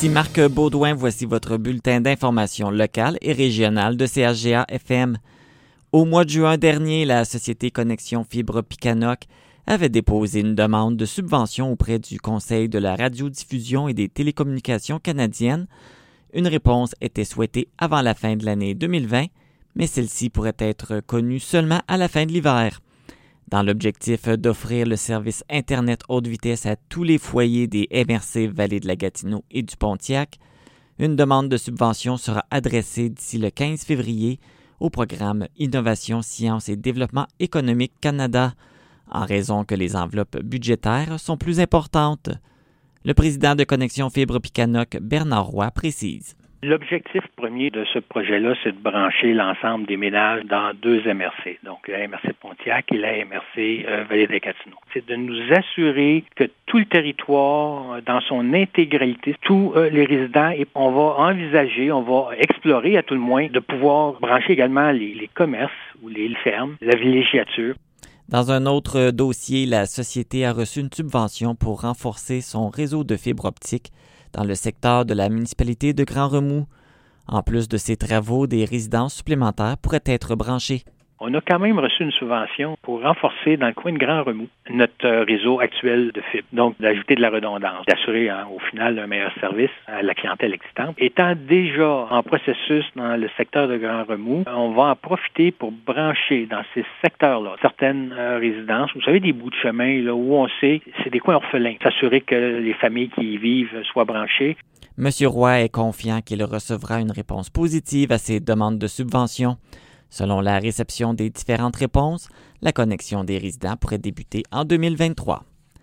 Ici Marc Baudouin, voici votre bulletin d'information locale et régionale de CHGA-FM. Au mois de juin dernier, la société Connexion Fibre Picanoc avait déposé une demande de subvention auprès du Conseil de la radiodiffusion et des télécommunications canadiennes. Une réponse était souhaitée avant la fin de l'année 2020, mais celle-ci pourrait être connue seulement à la fin de l'hiver. Dans l'objectif d'offrir le service Internet haute vitesse à tous les foyers des MRC Vallée de la Gatineau et du Pontiac, une demande de subvention sera adressée d'ici le 15 février au programme Innovation, Sciences et Développement économique Canada, en raison que les enveloppes budgétaires sont plus importantes. Le président de Connexion Fibre Picanoc, Bernard Roy, précise. L'objectif premier de ce projet-là, c'est de brancher l'ensemble des ménages dans 2 MRC, donc la MRC Pontiac et la MRC Vallée de la Gatineau. C'est de nous assurer que tout le territoire, dans son intégralité, tous les résidents, et on va envisager, on va explorer à tout le moins, de pouvoir brancher également les commerces ou les fermes, la villégiature. Dans un autre dossier, la société a reçu une subvention pour renforcer son réseau de fibre optique dans le secteur de la municipalité de Grand-Remous. En plus de ces travaux, des résidences supplémentaires pourraient être branchées. On a quand même reçu une subvention pour renforcer dans le coin de Grand-Remous notre réseau actuel de fibre. Donc, d'ajouter de la redondance, d'assurer au final un meilleur service à la clientèle existante. Étant déjà en processus dans le secteur de Grand-Remous, on va en profiter pour brancher dans ces secteurs-là certaines résidences. Vous savez, des bouts de chemin là, où on sait c'est des coins orphelins. S'assurer que les familles qui y vivent soient branchées. M. Roy est confiant qu'il recevra une réponse positive à ses demandes de subvention. Selon la réception des différentes réponses, la connexion des résidents pourrait débuter en 2023.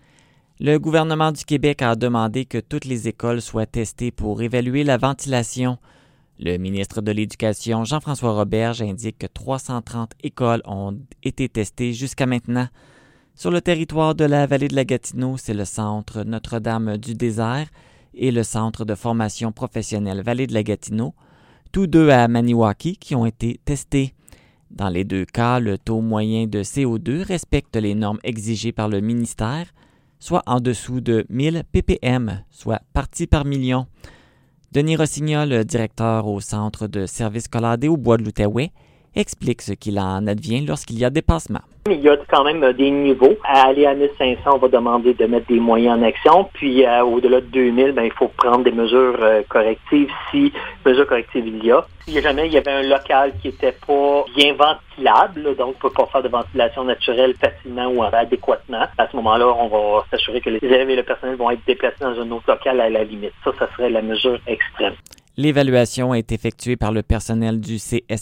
Le gouvernement du Québec a demandé que toutes les écoles soient testées pour évaluer la ventilation. Le ministre de l'Éducation, Jean-François Roberge, indique que 330 écoles ont été testées jusqu'à maintenant. Sur le territoire de la Vallée de la Gatineau, c'est le Centre Notre-Dame-du-Désert et le Centre de formation professionnelle Vallée de la Gatineau, tous deux à Maniwaki, qui ont été testés. Dans les 2 cas, le taux moyen de CO2 respecte les normes exigées par le ministère, soit en dessous de 1000 ppm, soit parties par million. Denis Rossignol, directeur au Centre de services scolaires au Bois de l'Outaouais, explique ce qu'il en advient lorsqu'il y a dépassement. Il y a quand même des niveaux. À aller à 1500, on va demander de mettre des moyens en action. Puis au-delà de 2000, il faut prendre des mesures correctives si mesures correctives il y a. Si jamais il y avait un local qui était pas bien ventilable, donc on ne peut pas faire de ventilation naturelle facilement ou adéquatement, à ce moment-là, on va s'assurer que les élèves et le personnel vont être déplacés dans un autre local à la limite. Ça serait la mesure extrême. L'évaluation est effectuée par le personnel du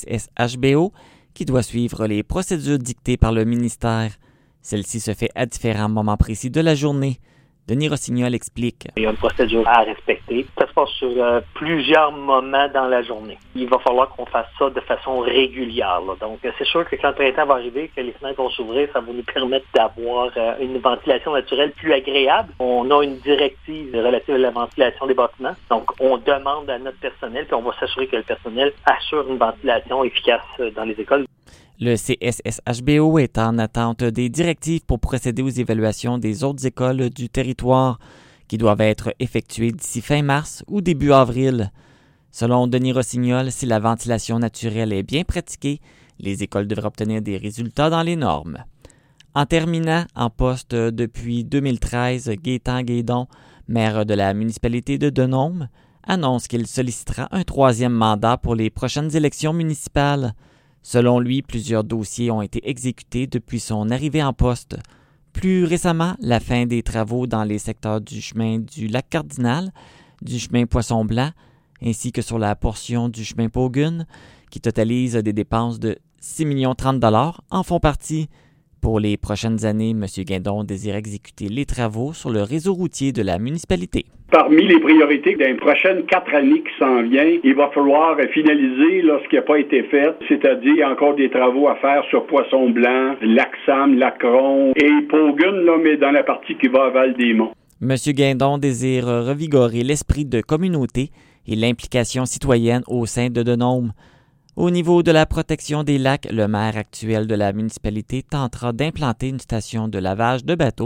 CSSHBO qui doit suivre les procédures dictées par le ministère. Celle-ci se fait à différents moments précis de la journée. Denis Rossignol explique. Il y a une procédure à respecter. Ça se passe sur plusieurs moments dans la journée. Il va falloir qu'on fasse ça de façon régulière. Là. Donc, c'est sûr que quand le printemps va arriver, que les fenêtres vont s'ouvrir, ça va nous permettre d'avoir une ventilation naturelle plus agréable. On a une directive relative à la ventilation des bâtiments. Donc, on demande à notre personnel, puis on va s'assurer que le personnel assure une ventilation efficace dans les écoles. Le CSSHBO est en attente des directives pour procéder aux évaluations des autres écoles du territoire qui doivent être effectuées d'ici fin mars ou début avril. Selon Denis Rossignol, si la ventilation naturelle est bien pratiquée, les écoles devraient obtenir des résultats dans les normes. En terminant, en poste depuis 2013, Gaétan Guédon, maire de la municipalité de Denôme, annonce qu'il sollicitera un 3e mandat pour les prochaines élections municipales. Selon lui, plusieurs dossiers ont été exécutés depuis son arrivée en poste. Plus récemment, la fin des travaux dans les secteurs du chemin du Lac-Cardinal, du chemin Poisson-Blanc, ainsi que sur la portion du chemin Paugun, qui totalise des dépenses de 6 30 $ en font partie. Pour les prochaines années, M. Guindon désire exécuter les travaux sur le réseau routier de la municipalité. Parmi les priorités des prochaines 4 années qui s'en viennent, il va falloir finaliser ce qui n'a pas été fait, c'est-à-dire encore des travaux à faire sur Poisson-Blanc, Lac-Sam, Lac-Ron et Paugun, mais dans la partie qui va à Val-des-Monts. M. Guindon désire revigorer l'esprit de communauté et l'implication citoyenne au sein de Denôme. Au niveau de la protection des lacs, le maire actuel de la municipalité tentera d'implanter une station de lavage de bateaux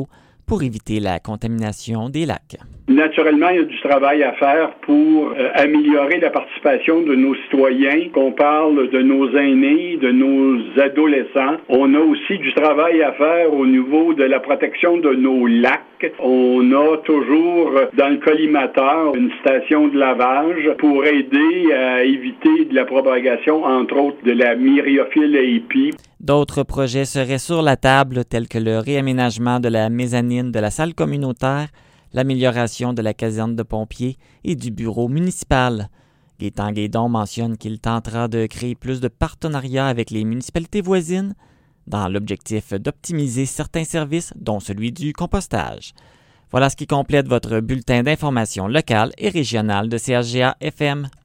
pour éviter la contamination des lacs. Naturellement, il y a du travail à faire pour améliorer la participation de nos citoyens, qu'on parle de nos aînés, de nos adolescents. On a aussi du travail à faire au niveau de la protection de nos lacs. On a toujours dans le collimateur une station de lavage pour aider à éviter de la propagation, entre autres, de la myriophylle AIP. D'autres projets seraient sur la table, tels que le réaménagement de la mezzanine de la salle communautaire, l'amélioration de la caserne de pompiers et du bureau municipal. Gaétan Guédon mentionne qu'il tentera de créer plus de partenariats avec les municipalités voisines dans l'objectif d'optimiser certains services, dont celui du compostage. Voilà ce qui complète votre bulletin d'information locale et régionale de CHGA FM.